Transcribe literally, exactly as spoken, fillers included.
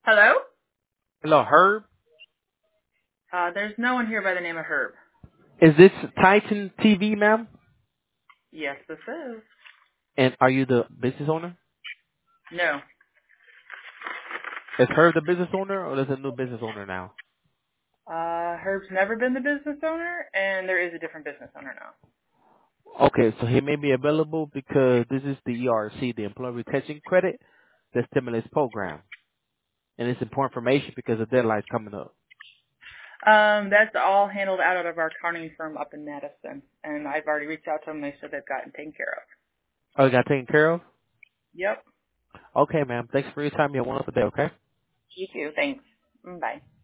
Hello? Hello, Herb. Uh, there's no one here by the name of Herb. Is this Titan T V, ma'am? Yes, this is. And are you the business owner? No. Is Herb the business owner, or is a new business owner now? Uh, Herb's never been the business owner, and there is a different business owner now. Okay, so he may be available because this is the E R C, the Employee Retention Credit, the stimulus program, and it's important information because the deadline's coming up. Um, that's all handled out of our accounting firm up in Madison, and I've already reached out to them. They said they've gotten taken care of. Oh, you got taken care of? Yep. Okay, ma'am. Thanks for your time. You have a wonderful day. Okay. You too. Thanks. Mm, Bye.